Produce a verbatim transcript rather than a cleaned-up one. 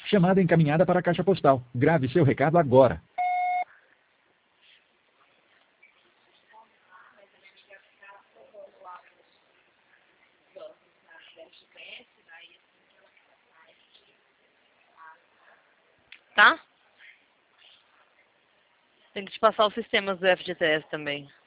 Chamada encaminhada para a caixa postal. Grave seu recado agora. Tá? Tem que te passar os sistemas do F G T S também.